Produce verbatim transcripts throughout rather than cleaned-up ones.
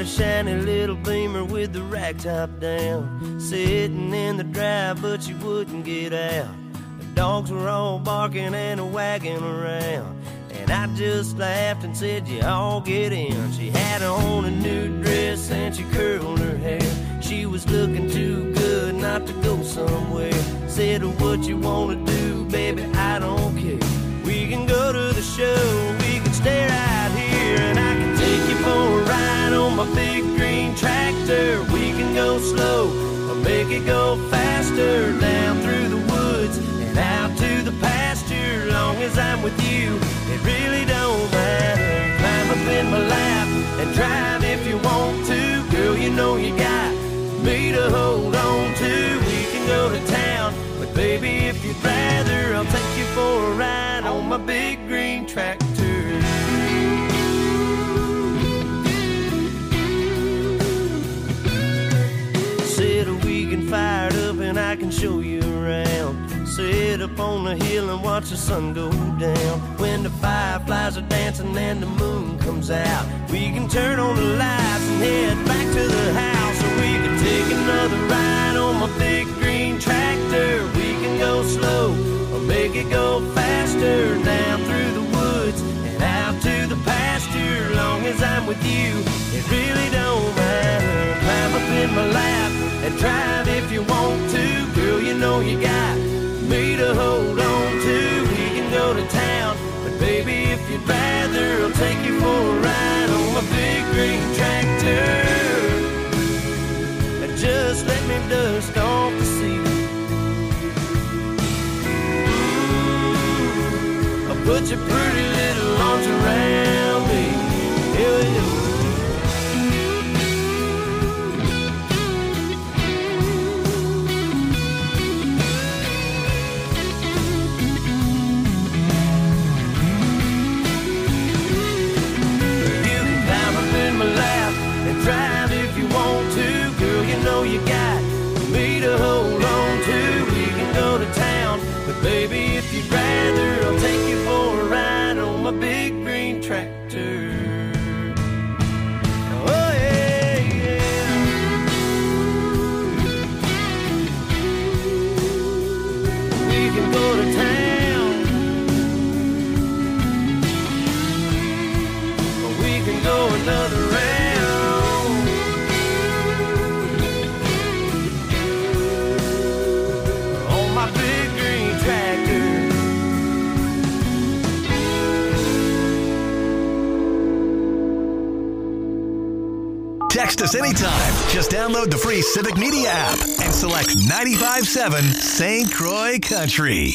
a shiny little Beamer with the rack top down, sitting in the drive, but she wouldn't get out. The dogs were all barking and wagging around, and I just laughed and said, you all get in. She had on a new dress and she curled her hair. She was looking too good not to go somewhere. Said, what you wanna do, baby, I don't care. We can go to the show, we can stay right here, and I can take you for a ride on my big green tractor. We can go slow or make it go faster, down through the woods and out to the pasture. Long as I'm with you, it really don't matter. Climb up in my lap and drive if you want to. Girl, you know you got me to hold on to. We can go to town, but baby, if you'd rather, I'll take you for a ride on my big green tractor. Said we can fire it up and I can show you around. Sit up on the hill and watch the sun go down. When the fireflies are dancing and the moon comes out, we can turn on the lights and head back to the house. Or we can take another ride on my big green tractor. We can go slow or make it go faster, down through the woods and out to the pasture. Long as I'm with you, it really don't matter. Climb up in my lap and drive if you want to. Girl, you know you got me to hold on to. We can go to town, but baby, if you'd rather, I'll take you for a ride on my big green tractor. And just let me dust off the seat. Ooh, I'll put your pretty little arms around me. Yeah, yeah. Drive if you want to, girl, you know you got me to hold on to. We can go to town, but baby, if you'd rather, I'll take you for a ride on my big green tractor. Oh yeah, yeah. We can go to town, or we can go another round. Text us anytime. Just download the free Civic Media app and select ninety-five point seven Saint Croix Country.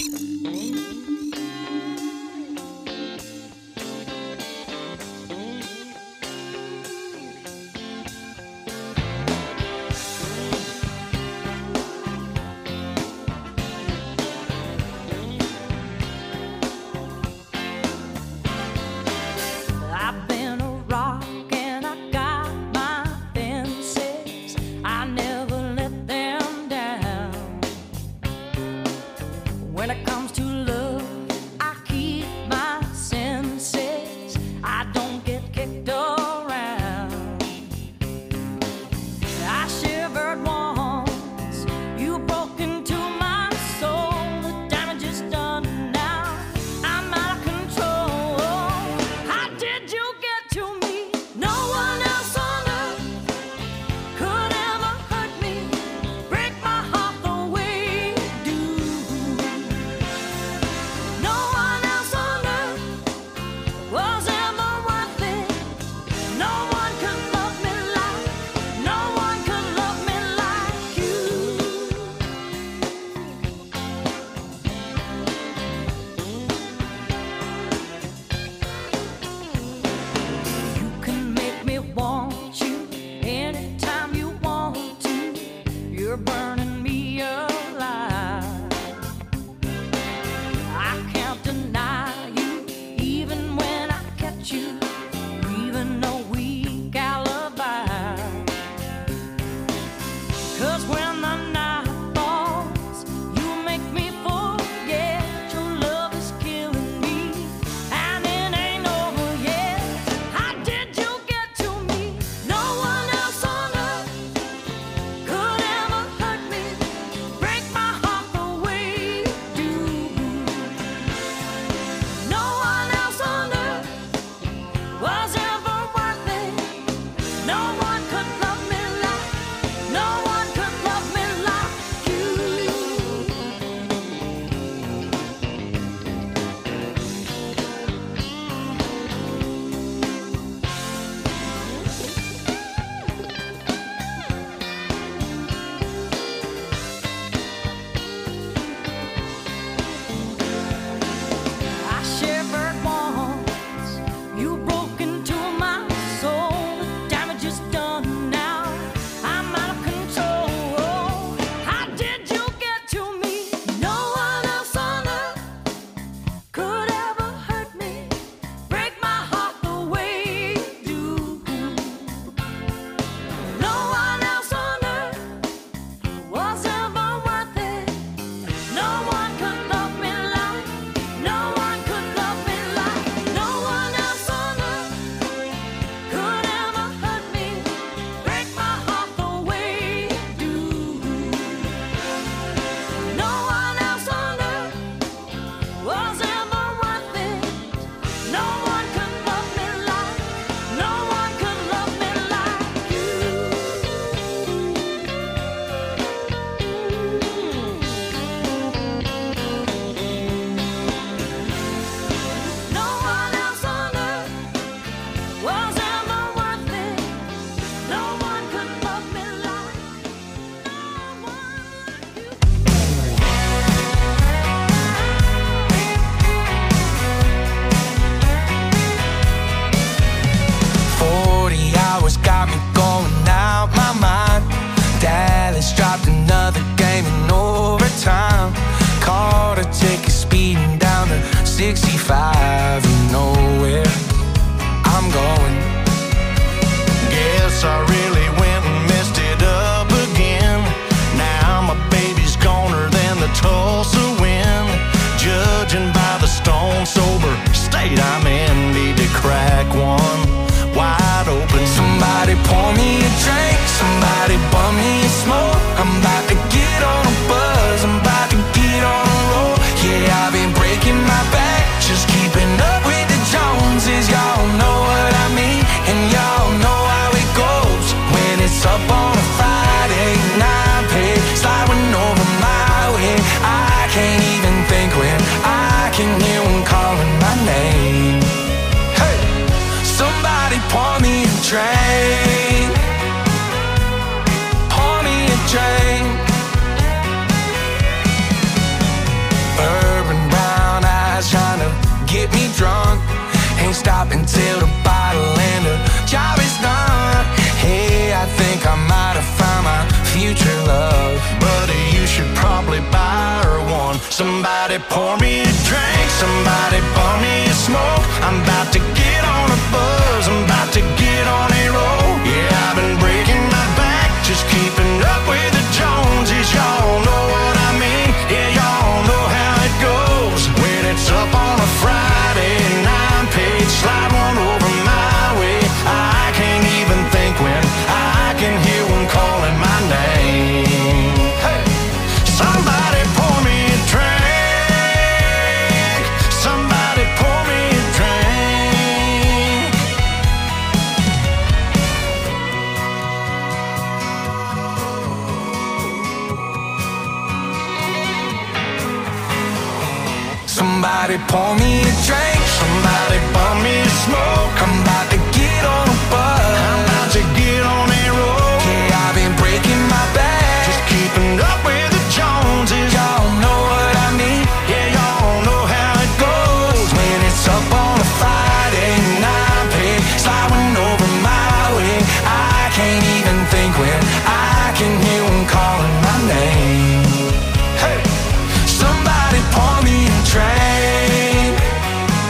When it comes sixty-five and nowhere I'm going. Guess I really went and messed it up again. Now my baby's goner than the Tulsa wind. Judging by the stone sober state I'm in, need to crack one wide open. Somebody pour me a drink, somebody bum me a smoke. I'm about to get on a buzz, I'm about to get on a roll. Yeah, I've been breaking my back, just keeping up with the Joneses. Y'all know what I mean, and y'all know how it goes. When it's up on a Friday night, pay sliding over my way. I can't even think when I can hear one calling my name. Hey, somebody pour me a drink, pour me a drink. Urban brown eyes trying to get me drunk. Ain't stopping till the bottle and the job is done. Hey, I think I might have found my future love. Buddy, you should probably buy her one. Somebody pour me a drink, somebody pour me a smoke. I'm about to get on a buzz, I'm about to get on a roll. Yeah, I've been breaking my back, just keeping up with the Joneses. Y'all know what I mean, yeah, y'all know how it goes. When it's up on a Friday nine page, slide one over my way. I can't even think when I can hear one calling my name. Hey, somebody pour me a drink, somebody pour me a drink. Somebody pour me a drink, somebody bum me a smoke. I'm about to get on a buzz, I'm about to get on a roll. Yeah, I've been breaking my back, just keeping up with the Joneses. Y'all know what I mean, yeah, y'all know how it goes. When it's up on a Friday night, pay sliding over my way. I can't even think when I can hear one calling my name. Hey, somebody pour me a drink,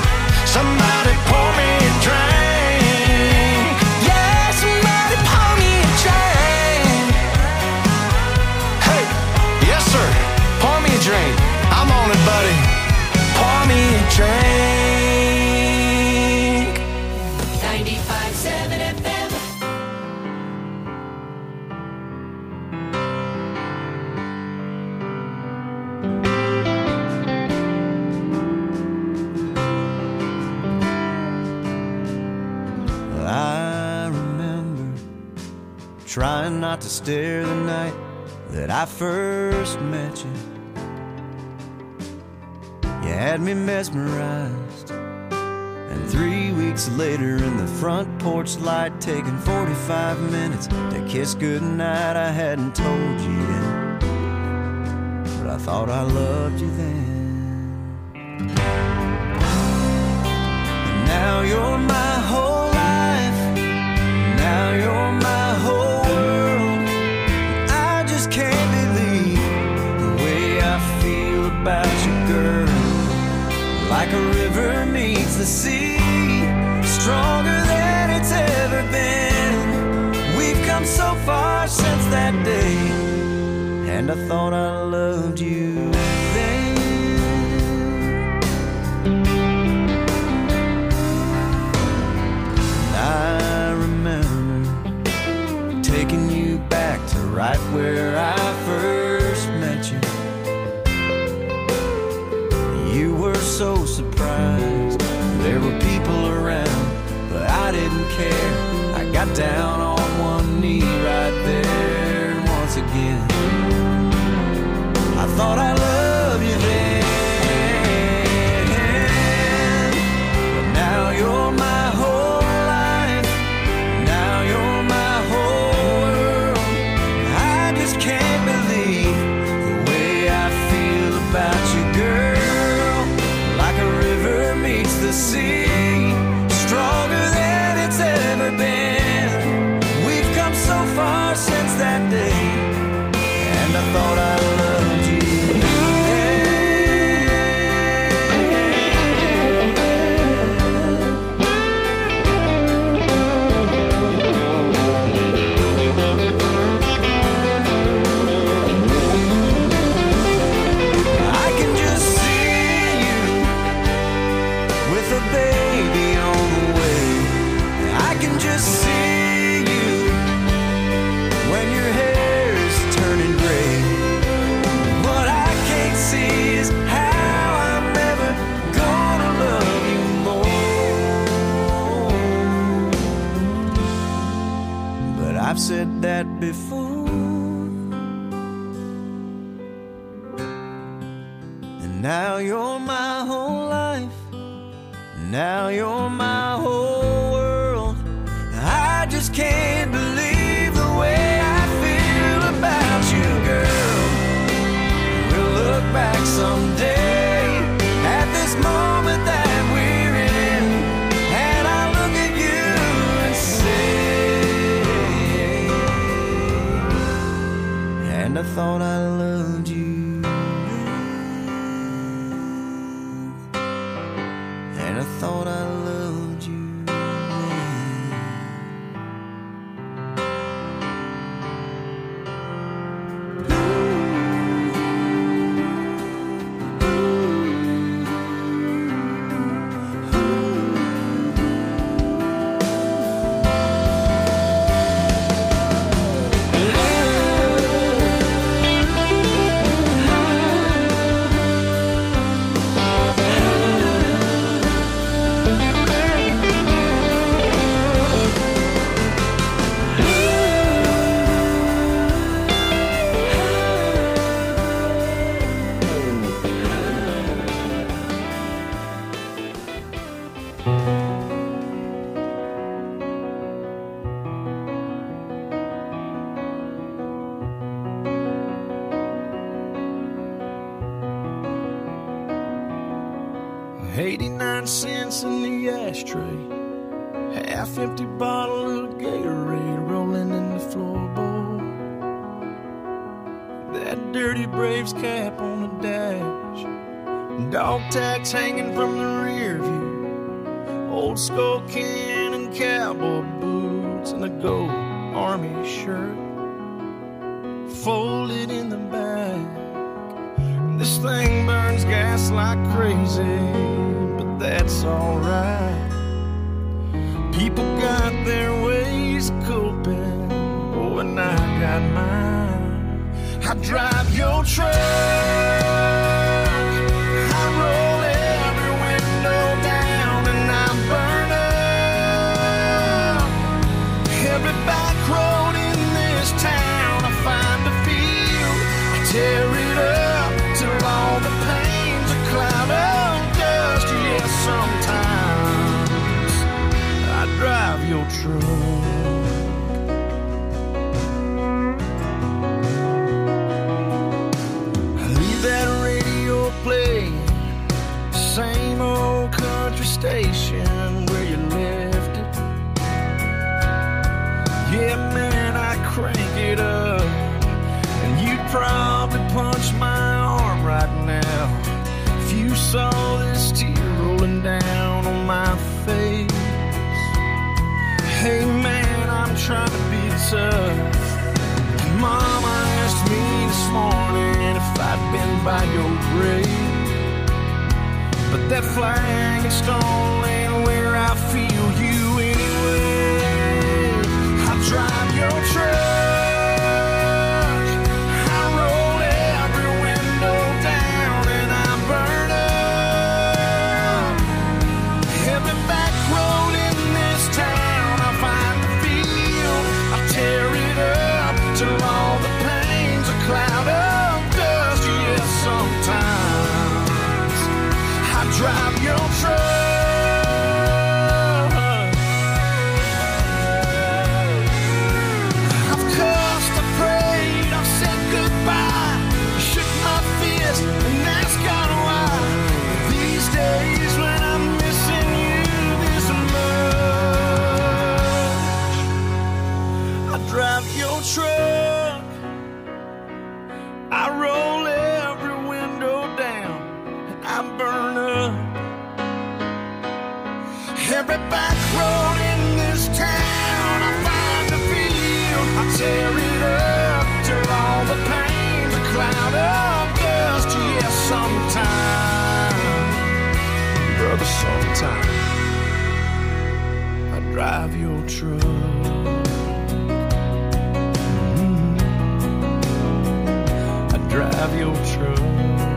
trying not to stare the night that I first met you. You had me mesmerized, and three weeks later in the front porch light, taking forty-five minutes to kiss goodnight, I hadn't told you yet, but I thought I loved you then. And now you're my whole life, now you're my whole world. I just can't believe the way I feel about you, girl. Like a river meets the sea, stronger than it's ever been. We've come so far since that day, and I thought I loved you then. I remember taking you back to right where I first met you. You were so surprised, there were people around, but I didn't care. I got down on one knee right there, and once again I thought I loved you then. But now you're my whole life, now you're my whole world. I just can't believe the way I feel about you, girl. The sea, stronger than it's ever been. We've come so far since that day, and I thought I loved you I've said that before, and now you're my whole life, now you're my whole world. I just can't believe the way I feel about you, girl. We'll look back someday at this moment that we're in, and I'll look at you and say, and I thought I loved you, and I thought I loved you. eighty-nine cents in the ashtray, half empty bottle of Gatorade rolling in the floorboard. That dirty Braves cap on the dash, dog tags hanging from the rear view, old skull can and cowboy boots, and a gold army shirt folded in the back. This thing burns gas like crazy, but that's alright. People got their ways of coping, oh, and I got mine. I drive your truck, I roll every window down, and I burn up every back road in this probably punch my arm right now if you saw this tear rolling down on my face. Hey man, I'm trying to be tough. Mama asked me this morning if I'd been by your grave, but that flag and stone ain't where I feel you anyway. I drive your truck, I roll every window down, and I burn up every back road in this town. I find the field, I tear it up till all the pain's a cloud of dust. Yes, sometimes I drive your truck. I've cussed, I prayed, I've said goodbye, shook my fist and asked God why. These days when I'm missing you this much, I drive your truck, I roll every window down, and I burn up every back road in this town. I find the field, I tear it up till all the pain's a cloud of dust. Yes, sometimes, brother, sometimes I drive your truck. Drive your truck.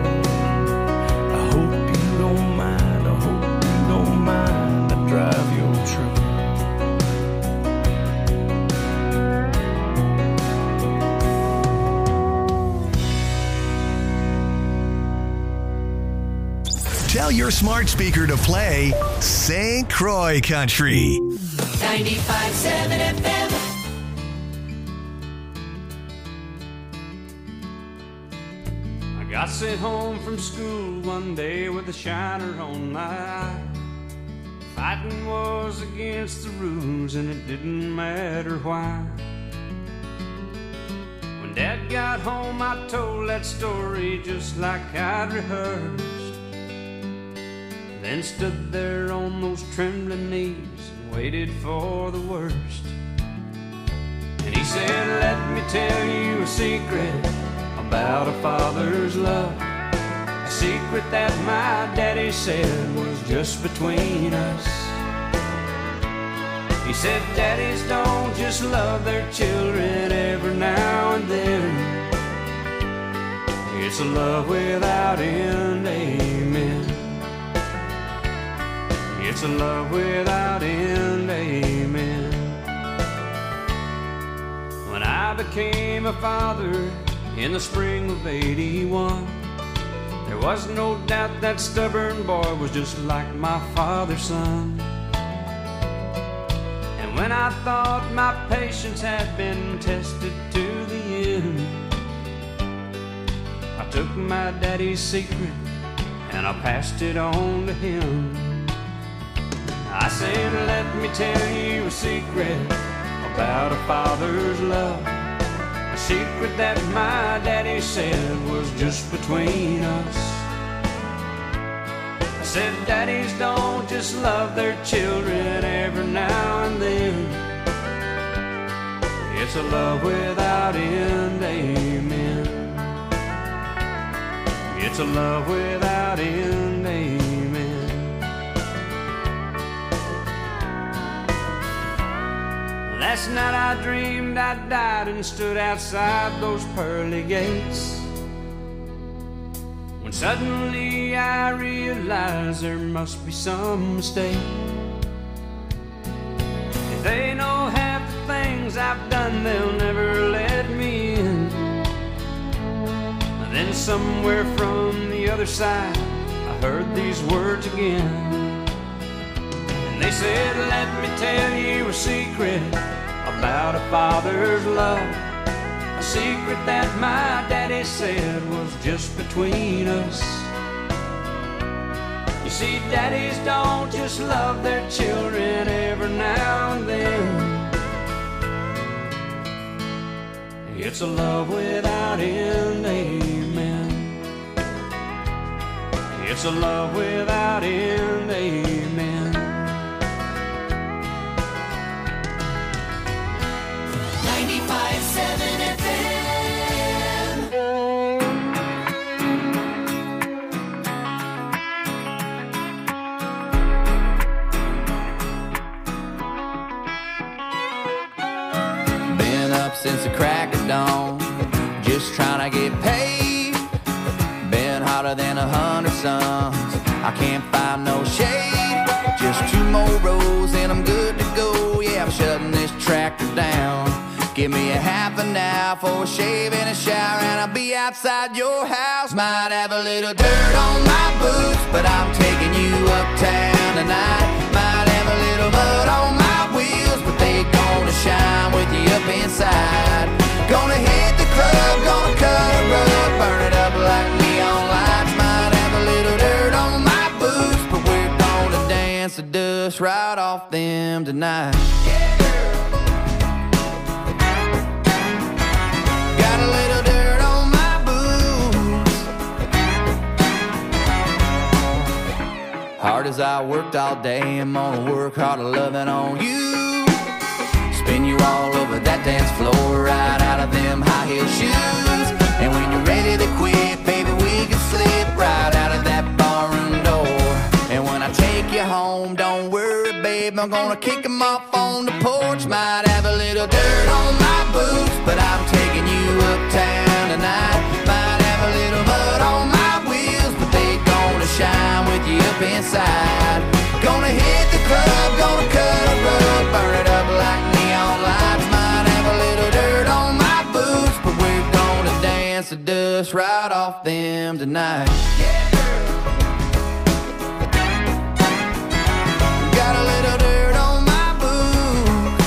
I hope you don't mind, I hope you don't mind. I drive your truck. Tell your smart speaker to play Saint Croix Country. ninety-five point seven F M. I sent home from school one day with a shiner on my eye. Fighting was against the rules and it didn't matter why. When Dad got home I told that story just like I'd rehearsed. Then stood there on those trembling knees and waited for the worst. And he said, let me tell you a secret about a father's love, a secret that my daddy said was just between us. He said daddies don't just love their children every now and then, it's a love without end, amen. It's a love without end, amen. When I became a father in the spring of eighty-one, there was no doubt that stubborn boy was just like my father's son. And when I thought my patience had been tested to the end, I took my daddy's secret and I passed it on to him. I said, let me tell you a secret about a father's love, a secret that my daddy said was just between us. I said, daddies don't just love their children every now and then, it's a love without end, amen. It's a love without end, amen. Last night I dreamed I died and stood outside those pearly gates, when suddenly I realized there must be some mistake. If they know half the things I've done, they'll never let me in. And then somewhere from the other side I heard these words again. And they said, let me tell you a secret about a father's love, a secret that my daddy said was just between us. You see, daddies don't just love their children every now and then, It's a love without end, amen. It's a love without end, amen. ninety-five seven F M. Been up since the crack of dawn, just trying to get paid. Been hotter than a hundred suns, I can't find no shade. Just two more rows and I'm good to go. Yeah, I'm shutting this tractor down. Give me a half an hour for a shave and a shower, and I'll be outside your house. Might have a little dirt on my boots, but I'm taking you uptown tonight. Might have a little mud on my wheels, but they gonna shine with you up inside. Gonna hit the club, gonna cut a rug, burn it up like neon lights. Might have a little dirt on my boots, but we're gonna dance the dust right off them tonight. Yeah, girl. Got a little dirt on my boots. Hard as I worked all day, I'm gonna work harder loving on you. Spin you all over that dance floor, right out of them high heel shoes. And when you're ready to quit, baby, we can slip right out of that barroom door. And when I take you home, don't worry, babe, I'm gonna kick them off on the porch. Might have a little dirt on my boots, but I'm taking you uptown tonight. Might have a little mud on my wheels, but they gonna shine with you up inside. Gonna hit the club, gonna cut a rug, burn it up like neon lights. Might have a little dirt on my boots, but we're gonna dance the dust right off them tonight. Yeah, girl. Got a little dirt on my boots.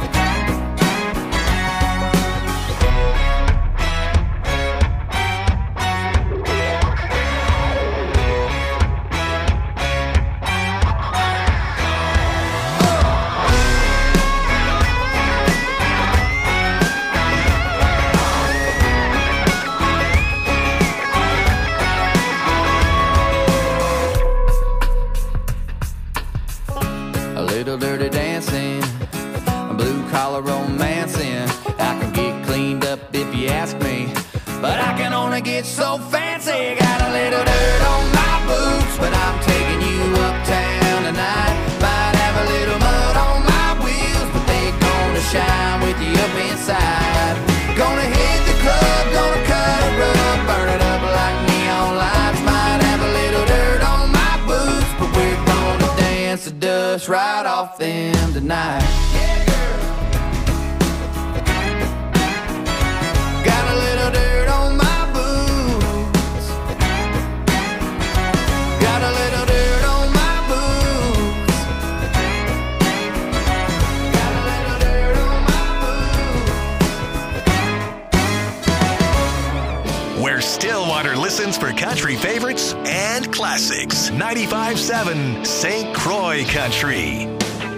A little dirty dancing, a blue collar romancing. I can get cleaned up if you ask me, but I can only get so fancy. Got a little dirt on my boots, but I'm taking you uptown tonight. Might have a little mud on my wheels, but they gonna shine with you up inside. Gonna hit the club, gonna cut a rug, burn it up like neon lights. Might have a little dirt on my boots, but we're gonna dance the dust right off them tonight. Yeah, girl. Got a little dirt on my boots. Got a little dirt on my boots. Got a little dirt on my boots. Where Stillwater listens for country favorites and classics. ninety-five point seven Saint Croix Country.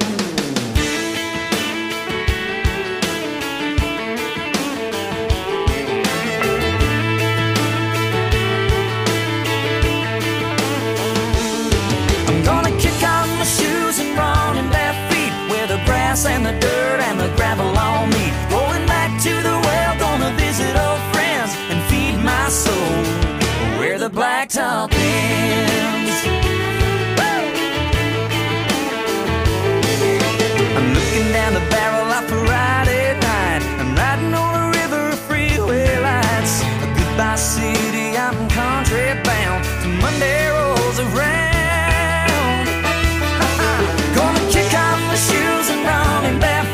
I'm gonna kick off my shoes and run in bare feet, where the grass and the dirt and the gravel all meet. Going back to the well, gonna visit old friends and feed my soul where the blacktop ends. Woo! I'm looking down the barrel of a Friday night. I'm riding on a river of freeway lights. Goodbye city, I'm country bound till Monday rolls around. Gonna kick off my shoes and run in bare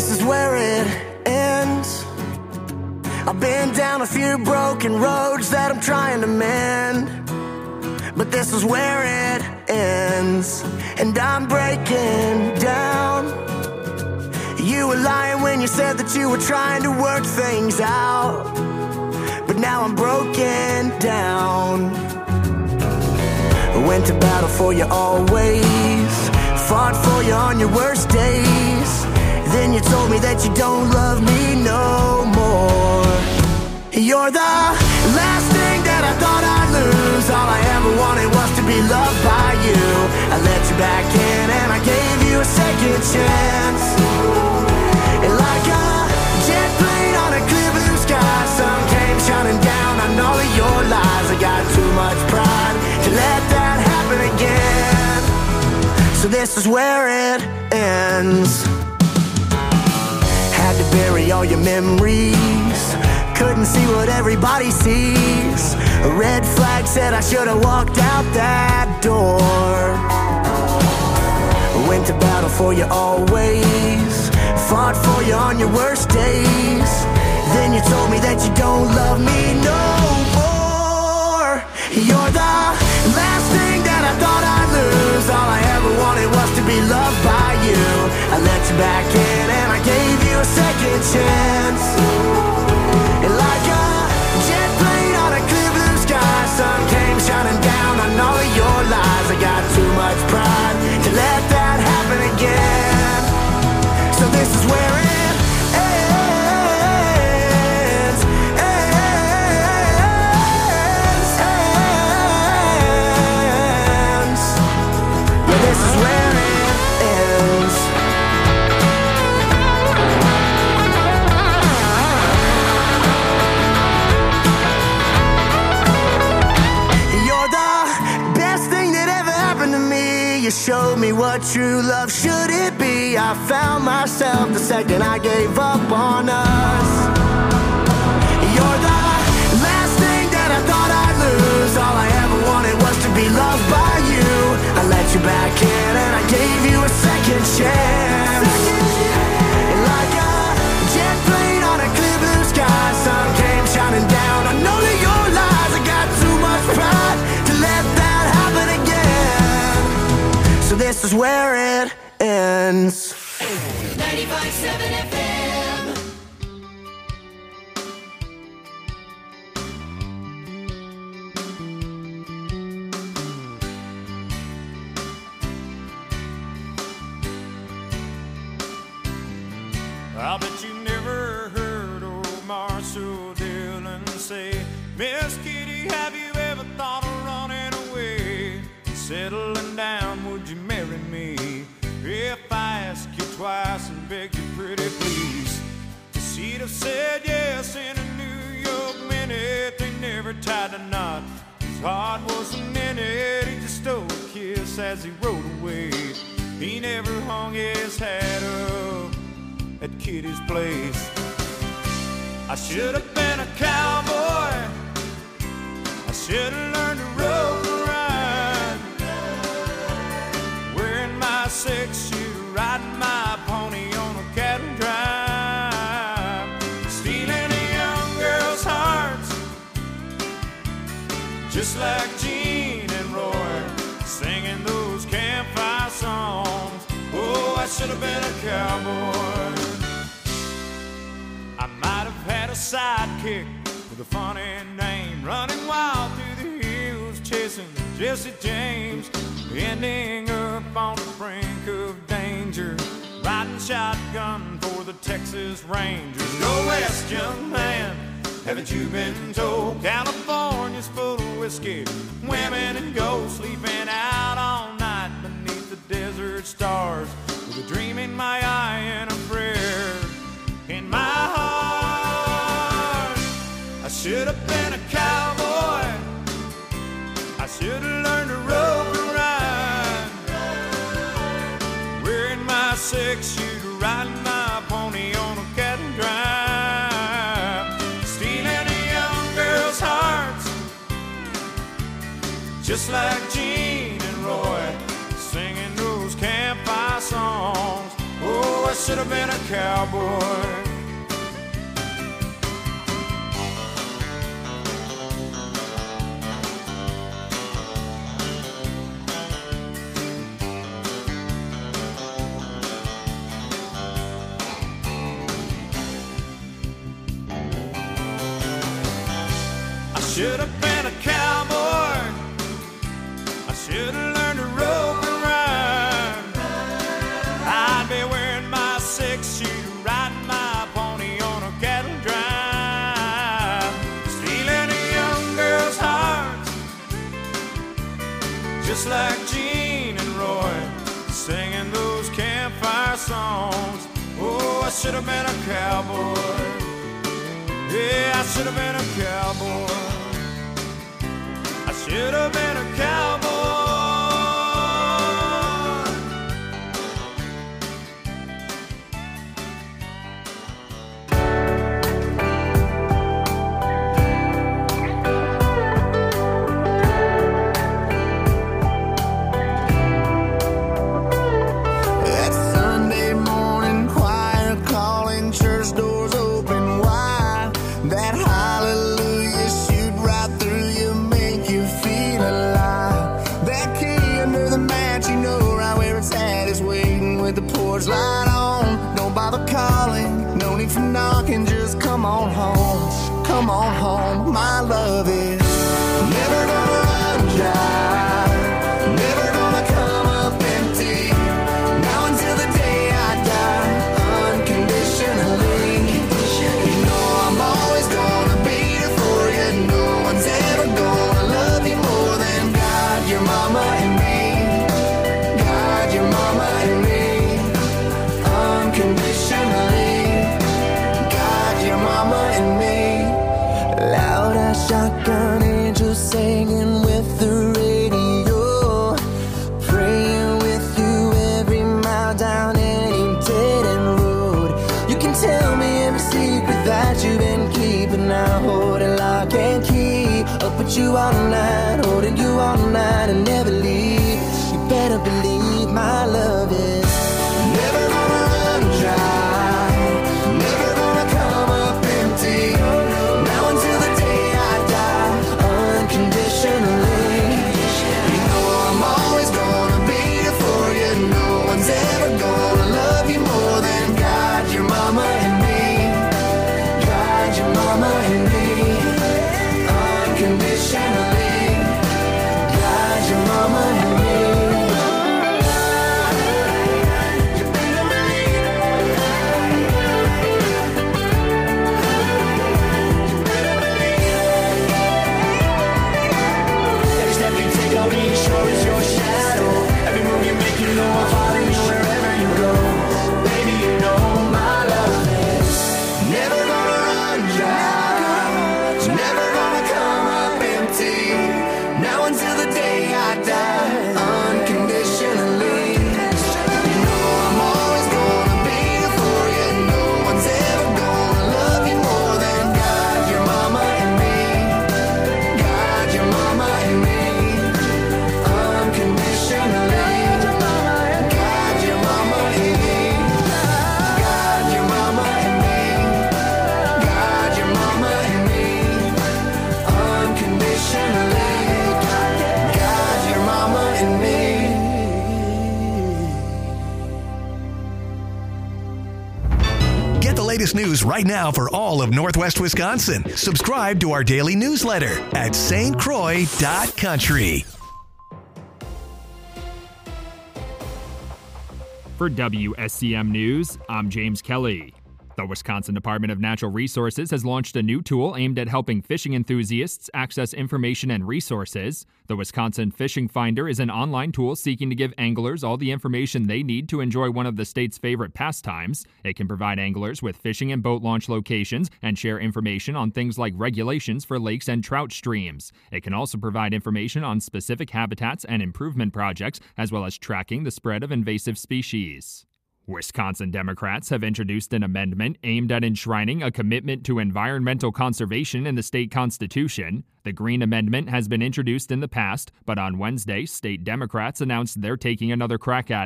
this is where it ends. I've been down a few broken roads that I'm trying to mend, but this is where it ends, and I'm breaking down. You were lying when you said that you were trying to work things out, but now I'm broken down. I went to battle for you always, fought for you on your worst days. Then you told me that you don't love me no more. You're the last thing that I thought I'd lose. All I ever wanted was to be loved by you. I let you back in and I gave you a second chance. And like a jet plane on a clear blue sky, sun came shining down on all of your lies. I got too much pride to let that happen again. So this is where it ends. Had to bury all your memories, couldn't see what everybody sees. A red flag said I should have walked out that door. Went to battle for you always, fought for you on your worst days. Then you told me that you don't love me no more. You're the last thing that I thought I'd lose. All I ever wanted was to be loved by you. I let you back in and I gave you a second chance. And like a jet plane on a clear blue sky, sun came shining down on all of your lies. I got too much pride to let that happen again. So this is where it ends, ends, ends. Yeah, this is where it ends. You showed me what true love should it be. I found myself the second I gave up on us. You're the last thing that I thought I'd lose. All I ever wanted was to be loved by you. I let you back in and I gave you a second chance. And like a jet plane on a clear blue sky, sun came shining down on all of your lies. I got too much pride to let that happen again. So this is where it ends. ninety-five point seven F M. I bet you never heard old Marshall Dillon say, Miss Kitty, have you ever thought of running away? Settling down, would you marry me? If I ask you twice and beg you pretty please. She'd have said yes in a New York minute. They never tied a knot, his heart wasn't in it. He just stole a kiss as he rode away. He never hung his hat up at Kitty's place. I should have been a cowboy, I should have learned to rope and ride, wearing my six shooter, riding my pony on a cattle drive, stealing a young girl's hearts, just like Gene and Roy, singing those campfire songs. Oh, I should have been a cowboy. I might have had a sidekick with a funny name, running wild through the hills, chasing Jesse James, ending up on the brink of danger, riding shotgun for the Texas Rangers. Go west, young man, haven't you been told? California's full of whiskey, women and gold, sleeping out all night beneath the desert stars, with a dream in my eye and a prayer in my heart. I should have been a cowboy, I should have learned to rope and ride, wearing my six shooter, riding my pony on a cattle drive, stealing a young girl's hearts, just like Gene and Roy, singing those campfire songs. Oh, I should have been a cowboy. Should have been a cowboy. I should have learned to rope and ride. I'd be wearing my six-shooter, riding my pony on a cattle drive, stealing a young girl's heart, just like Gene and Roy, singing those campfire songs. Oh, I should have been a cowboy. Yeah, I should have been a cowboy. I should have been a cowboy. That Sunday morning choir calling, church doors open wide. That hallelujah shoot right through you, make you feel alive. That key under the mat, you know right where it's at, is waiting with the porch light on. Don't bother calling, no need for knocking, just come on home. Come on home, my love is never gonna run dry, never gonna come up empty. Now until the day I die, unconditionally. You know I'm always gonna be here for you. No one's ever gonna love you more than God, your mama and me. God, your mama and me. Unconditionally. God, your mama and me. Loud as shotgun angels singing with the radio, praying with you every mile down any dead end road. You can tell me every secret that you've been keeping. I hold it lock and key. Up with you all night, holding you all night and never leave. You better believe my love is never gonna run dry, never gonna come up empty. Now until the day I die, unconditionally. You know I'm always gonna be here for you. No one's ever gonna love you more than God, your mama and me. God, your mama and me. Unconditionally. God, your mama and me. Every step you take, I'll be sure is your shadow. Every move you make, you know I'll follow you wherever you go. Baby, you know my love is never gonna run dry, never gonna come up empty. Now until the day I die, unconditionally. You know I'm always gonna be here for you. No one's ever gonna love you more than God, your mama and me. God, your mama and me. Unconditionally. God, your mama and me. God, your mama and me. God, your mama and me. Unconditionally. God, your mama and me. Get the latest news right now for all of Northwest Wisconsin. Subscribe to our daily newsletter at S T Croix dot country. For W S C M News, I'm James Kelly. The Wisconsin Department of Natural Resources has launched a new tool aimed at helping fishing enthusiasts access information and resources. The Wisconsin Fishing Finder is an online tool seeking to give anglers all the information they need to enjoy one of the state's favorite pastimes. It can provide anglers with fishing and boat launch locations and share information on things like regulations for lakes and trout streams. It can also provide information on specific habitats and improvement projects, as well as tracking the spread of invasive species. Wisconsin Democrats have introduced an amendment aimed at enshrining a commitment to environmental conservation in the state constitution. The Green Amendment has been introduced in the past, but on Wednesday, state Democrats announced they're taking another crack at it.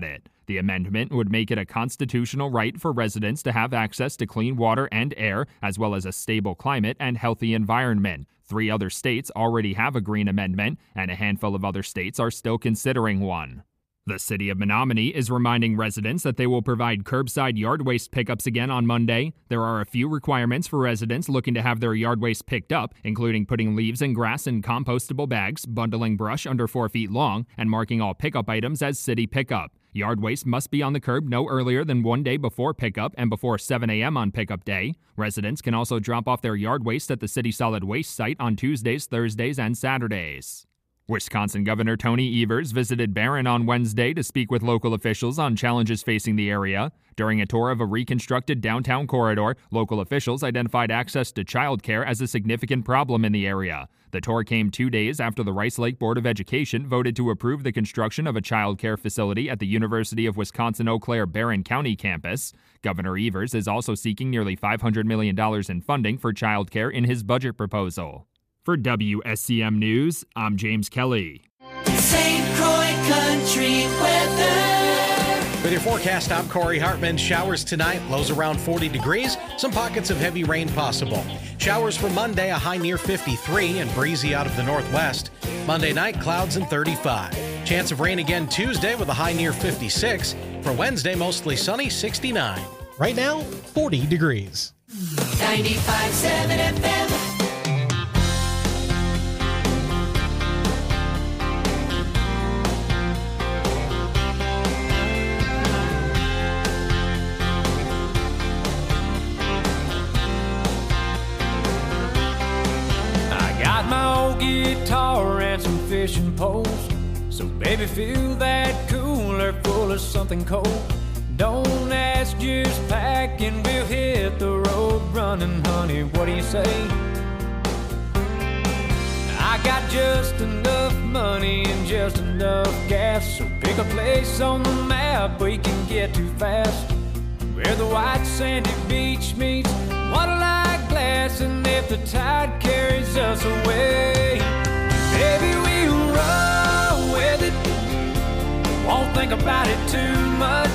The amendment would make it a constitutional right for residents to have access to clean water and air, as well as a stable climate and healthy environment. Three other states already have a green amendment, and a handful of other states are still considering one. The city of Menominee is reminding residents that they will provide curbside yard waste pickups again on Monday. There are a few requirements for residents looking to have their yard waste picked up, including putting leaves and grass in compostable bags, bundling brush under four feet long, and marking all pickup items as city pickup. Yard waste must be on the curb no earlier than one day before pickup and before seven a.m. on pickup day. Residents can also drop off their yard waste at the city solid waste site on Tuesdays, Thursdays, and Saturdays. Wisconsin Governor Tony Evers visited Barron on Wednesday to speak with local officials on challenges facing the area. During a tour of a reconstructed downtown corridor, local officials identified access to childcare as a significant problem in the area. The tour came two days after the Rice Lake Board of Education voted to approve the construction of a childcare facility at the University of Wisconsin-Eau Claire Barron County campus. Governor Evers is also seeking nearly five hundred million dollars in funding for childcare in his budget proposal. For W S C M News, I'm James Kelly. Saint Croix Country weather. With your forecast, I'm Corey Hartman. Showers tonight, lows around forty degrees, some pockets of heavy rain possible. Showers for Monday, a high near fifty-three and breezy out of the northwest. Monday night, clouds and thirty-five. Chance of rain again Tuesday with a high near fifty-six. For Wednesday, mostly sunny, sixty-nine. Right now, forty degrees. ninety-five point seven F M. Guitar and some fishing poles. So baby, fill that cooler full of something cold. Don't ask, just pack and we'll hit the road running, honey. What do you say? I got just enough money and just enough gas, so pick a place on the map we can get to fast, where the white sandy beach meets water-like glass, and if the tide carries us away, baby, we'll roll with it. Won't think about it too much.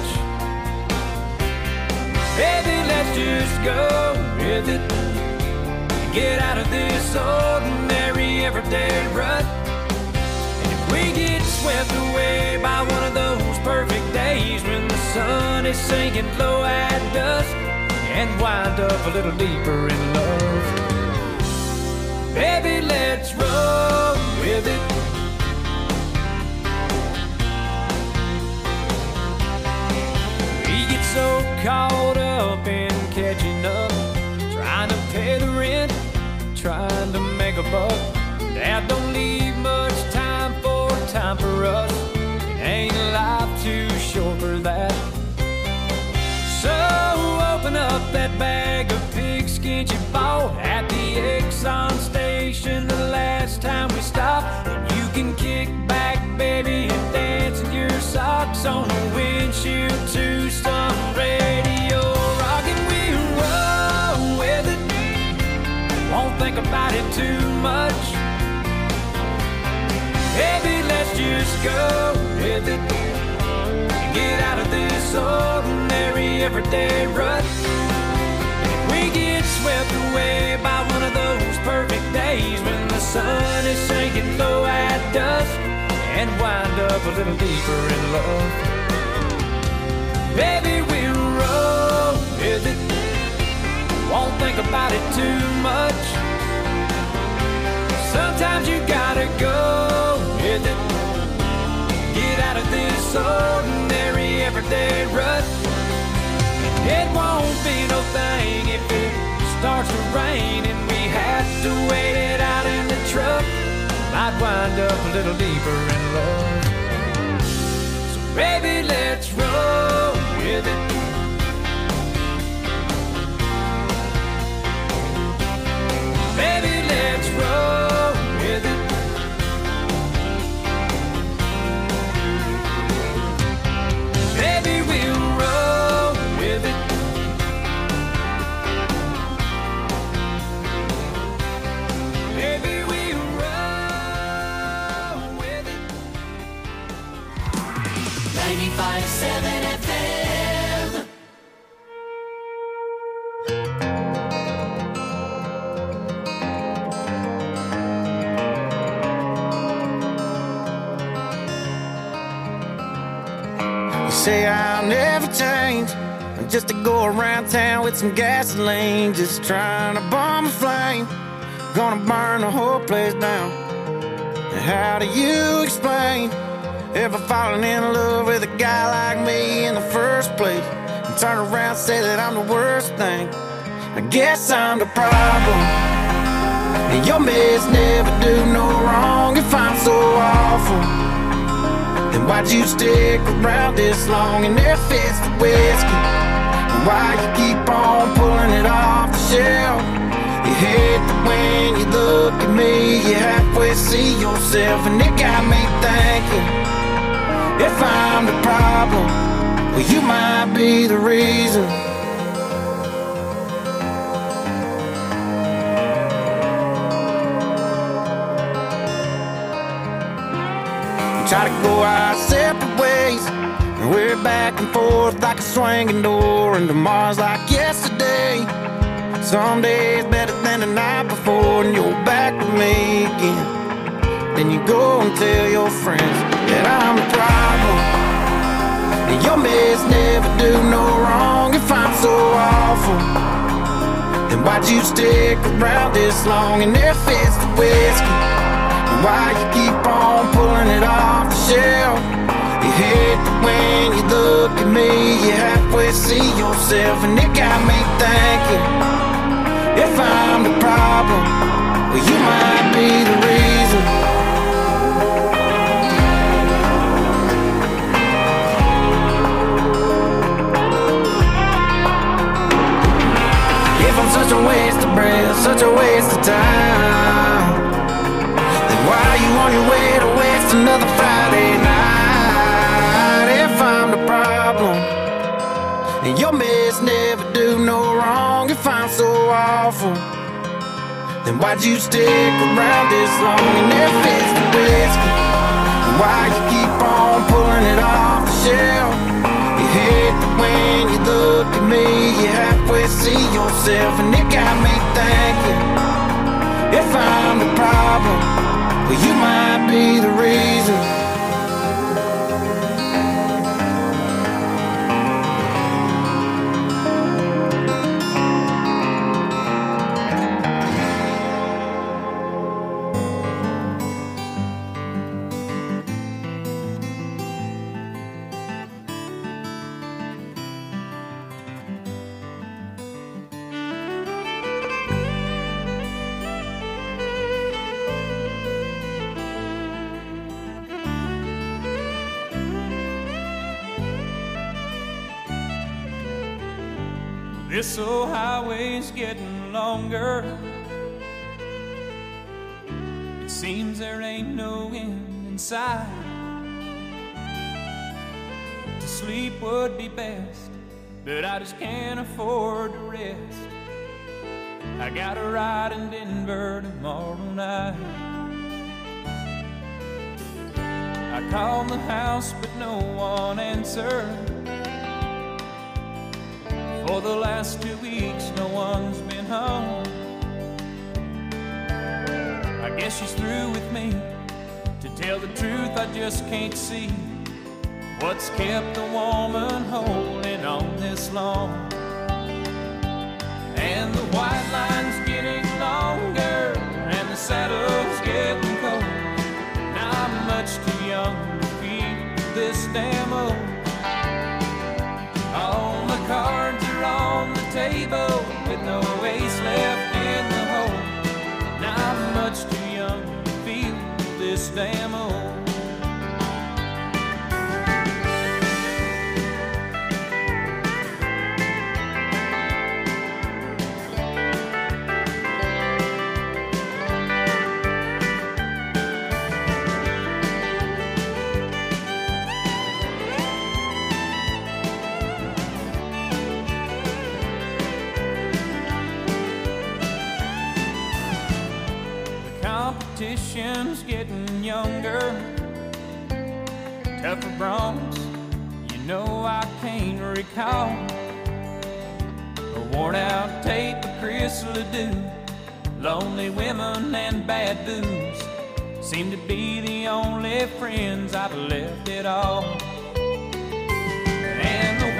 Baby, let's just go with it. Get out of this ordinary everyday rut. And if we get swept away by one of those perfect days when the sun is sinking low at dusk, and wind up a little deeper in love, baby, let's roll with it. We get so caught up in catching up, trying to pay the rent, trying to make a buck. That don't leave much time for time for us. It ain't life too short for that. So open up that bag of pigskin you bought at the Exxon station the last time we stopped, and you can kick back, baby, and dance in your socks on the windshield to some radio rock, and we'll roll with it. Won't think about it too much. Baby, let's just go with it. Get out of this ordinary everyday rut. If we get swept away by one of those perfect days when the sun is sinking low at dusk, and wind up a little deeper in love, baby, we'll roll with it. Won't think about it too much. Sometimes you gotta go with it. Get out of this ordinary everyday rut. It won't be no thing if it starts to rain and we have to wait it out in the truck. Might wind up a little deeper in love. So baby, let's roll with it. Baby, let's roll with it. Baby, we'll roll with it. Baby, we'll roll with it. ninety-five point seven and every change, just to go around town with some gasoline, just trying to bomb a flame, gonna burn the whole place down. And how do you explain ever falling in love with a guy like me in the first place, and turn around and say that I'm the worst thing? I guess I'm the problem, and your mess never do no wrong. If I'm so awful, then why'd you stick around this long? And if it's the whiskey, then why you keep on pulling it off the shelf? You hate that when you look at me, you halfway see yourself, and it got me thinking, if I'm the problem, well, you might be the reason. Try to go our separate ways, and we're back and forth like a swinging door, and tomorrow's like yesterday. Some days better than the night before, and you're back with me again. Then you go and tell your friends that I'm the problem, and your mess never do no wrong. If I'm so awful, then why'd you stick around this long? And if it's the whiskey, why you keep on pulling it off the shelf? You hate that when you look at me, you halfway see yourself, and it got me thinking, if I'm the problem, well, you might be the reason. If I'm such a waste of breath, such a waste of time, why are you on your way to waste another Friday night? If I'm the problem, and your mess never do no wrong. If I'm so awful, then why'd you stick around this long? And if it's the whiskey, then why you keep on pulling it off the shelf? You hate that when you look at me, you halfway see yourself, and it got me thinking, if I'm the problem, well, you might be the reason. This old highway's getting longer. It seems there ain't no end in sight. To sleep would be best, but I just can't afford to rest. I got a ride in Denver tomorrow night. I called the house, but no one answered. For the last two weeks, no one's been home. I guess she's through with me. To tell the truth, I just can't see what's kept the woman holding on this long. And the white line's getting longer, and the saddle's getting cold. Now I'm much too young to feel this damn old. All the cards are on the table with no ace left in the hole. Now I'm much too young to feel this damn old. Competition's getting younger, tougher broncs, you know I can't recall. A worn out tape of Chris Ledoux, lonely women and bad booze seem to be the only friends I've left at all. And the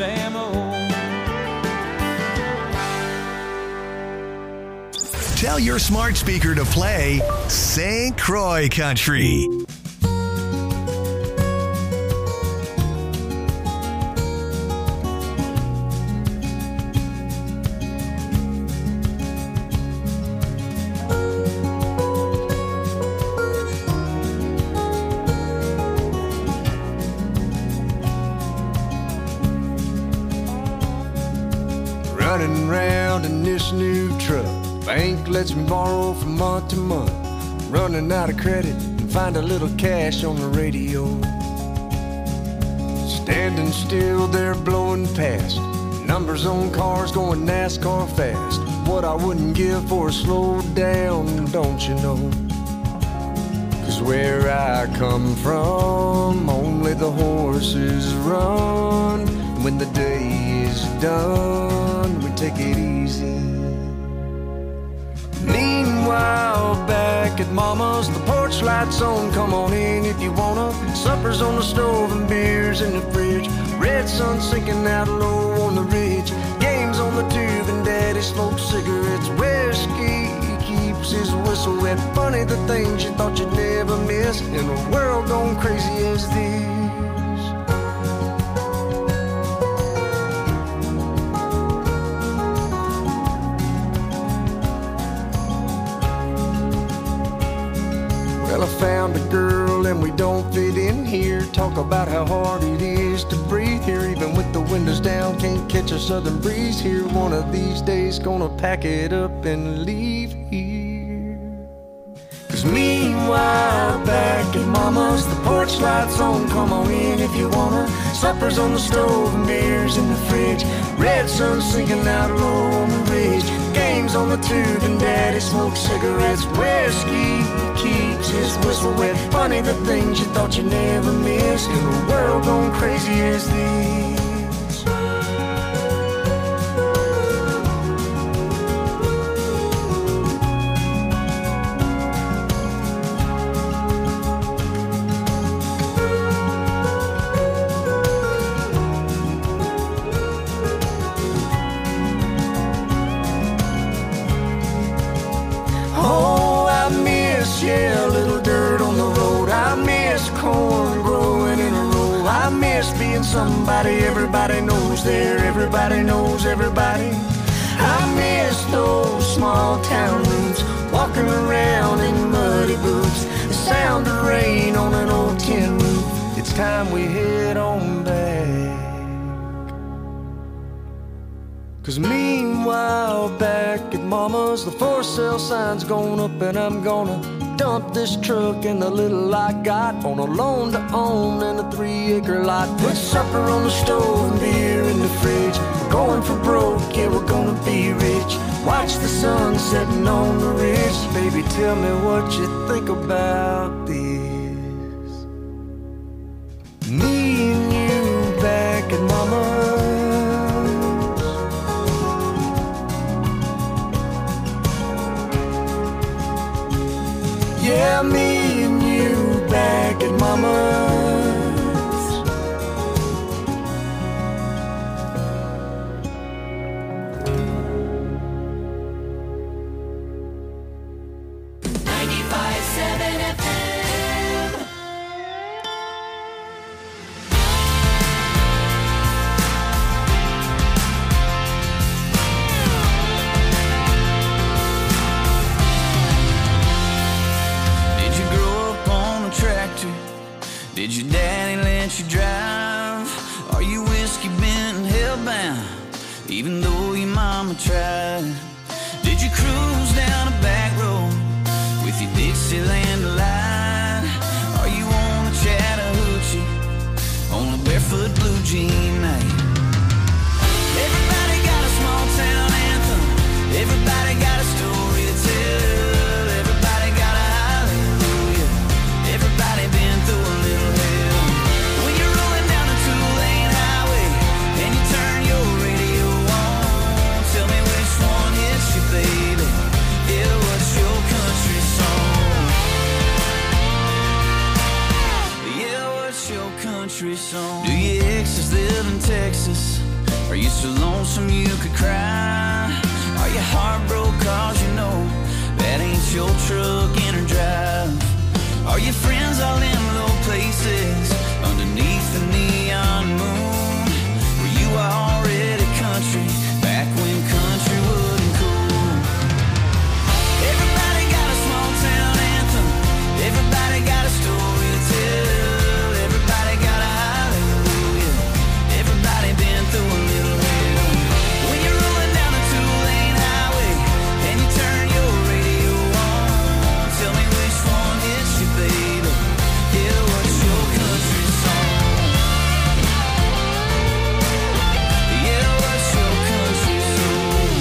ammo. Tell your smart speaker to play Saint Croix Country. Running around in this new truck. Bank lets me borrow from month to month. Running out of credit and find a little cash on the radio. Standing still there blowing past. Numbers on cars going NASCAR fast. What I wouldn't give for a slow down, don't you know? Cause where I come from, only the horses run. When the day is done, we take it easy. Meanwhile, back at Mama's, the porch lights on, come on in if you wanna. Supper's on the stove and beers in the fridge. Red sun sinking out low on the ridge. Games on the tube and Daddy smokes cigarettes. Whiskey keeps his whistle wet. Funny the things you thought you'd never miss in a world gone crazy as this. Well, I found a girl and we don't fit in here. Talk about how hard it is to breathe here. Even with the windows down, can't catch a southern breeze here. One of these days gonna pack it up and leave here. Cause meanwhile, back at Mama's, the porch lights on, come on in if you wanna. Supper's on the stove and beers in the fridge. Red sun sinking out low on the ridge. Games on the tube and Daddy smokes cigarettes. Whiskey keeps his whistle wet. Funny the things you thought you never missed in a world gone crazy as this. Yeah, a little dirt on the road. I miss corn growing in a row. I miss being somebody everybody knows there. Everybody knows everybody. I miss those small town roots. Walking around in muddy boots. The sound of rain on an old tin roof. It's time we head on back. Cause meanwhile, back at Mama's, the for sale sign's going up and I'm gonna dump this truck and the little I got on a loan to own and a three acre lot. Put supper on the stove and beer in the fridge. Going for broke, yeah, we're gonna be rich. Watch the sun setting on the ridge. Baby, tell me what you think about this. Me and you back at Mama's. Yeah, me and you back at Mama's. ninety-five seven F M. Did your daddy let you drive? Are you whiskey bent and hellbound, even though your mama tried? Did you cruise down a back road with your Dixieland delight? Are you on a Chattahoochee on a barefoot blue jean night? Everybody got a small town anthem. Everybody got a story to tell. Everybody got a hallelujah. Everybody been through a little hell. When you're rolling down a two-lane highway and you turn your radio on, tell me which one hits you, baby. Yeah, what's your country song? watch your truck enter drive? Are your friends all in low places underneath the neon moon? Were you already country back when country wasn't cool? Everybody got a small town anthem. Everybody got a story to tell. Everybody got a hallelujah. Everybody been through a little hell. When you're rolling down a two-lane highway and you turn your radio on, tell me which one hits you, baby. Yeah, what's your country song? Yeah, what's your country song?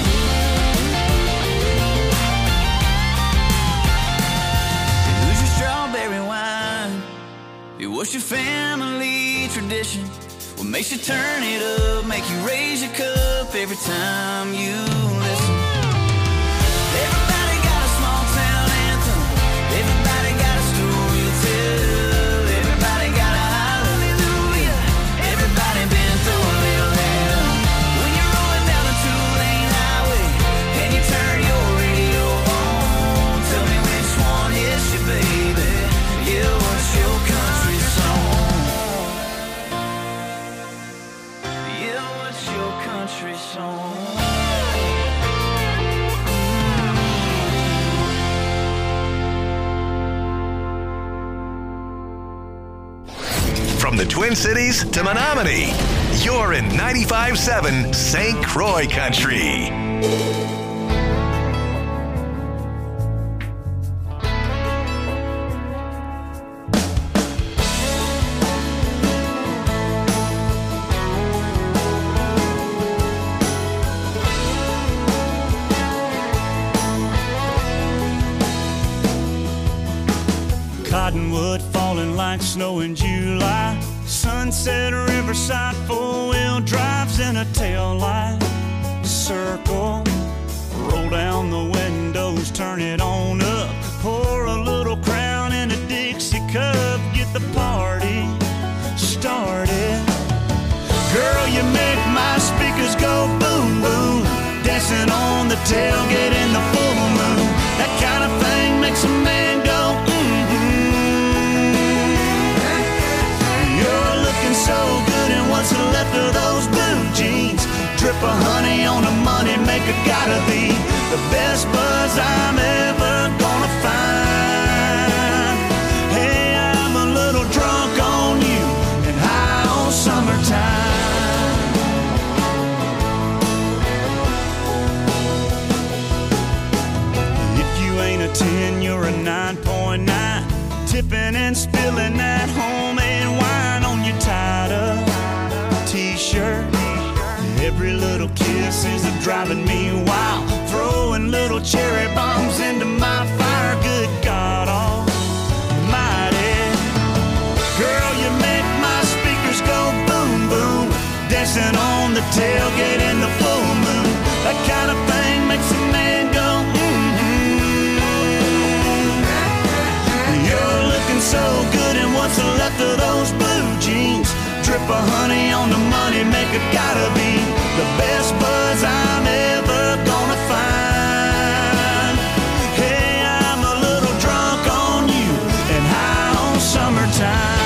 And who's your strawberry wine? It was your family tradition. What makes you turn it up, make you raise your cup every time you listen? Everybody got a small town anthem. Everybody got a story to tell. Everybody got a hallelujah. Everybody been through a little hell. When you're rolling down a two-lane highway and you turn your radio on, tell me which one hits you, baby. Yeah, what's your country song? Yeah, what's your country song? From the Twin Cities to Menominee, you're in ninety-five seven Saint Croix Country. Cottonwood falling like snow in July. Sunset Riverside, four-wheel drives in a tail light. Circle, roll down the windows, turn it on up. Pour a little Crown in a Dixie cup, get the party started. Girl, you make my speakers go boom, boom. Dancing on the tailgate in the full moon. That kind of thing makes a man go so good, and what's left of those blue jeans? Drip of honey on a money maker, gotta be the best buzz I'm ever gonna find. Hey, I'm a little drunk on you and high on summertime. If you ain't a ten, you're a nine point nine. Tipping and spilling that homemade wine on your tied-up t-shirt. Every little kiss is a driving me wild. Throwing little cherry bombs into my fire. Good God almighty. Girl, you make my speakers go boom, boom. Dancing on the tailgate in the full moon. That kind of thing makes a man go so good, and what's left of those blue jeans? Drip of honey on the money maker, gotta be the best buzz I'm ever gonna find. Hey, I'm a little drunk on you and high on summertime.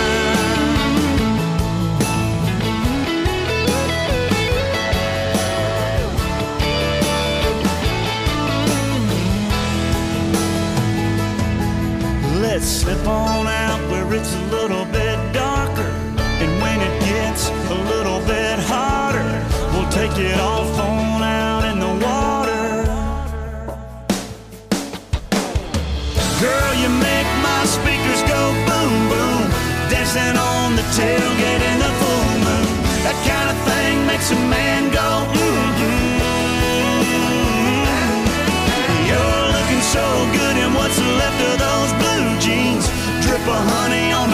Let's slip on out where it's a little bit darker, and when it gets a little bit hotter, we'll take it off on out in the water. Girl, you make my speakers go boom, boom. Dancing on the tailgate in the full moon. That kind of thing makes a man go mm-hmm. You're looking so good, and what's left of those blue jeans? Drip of honey on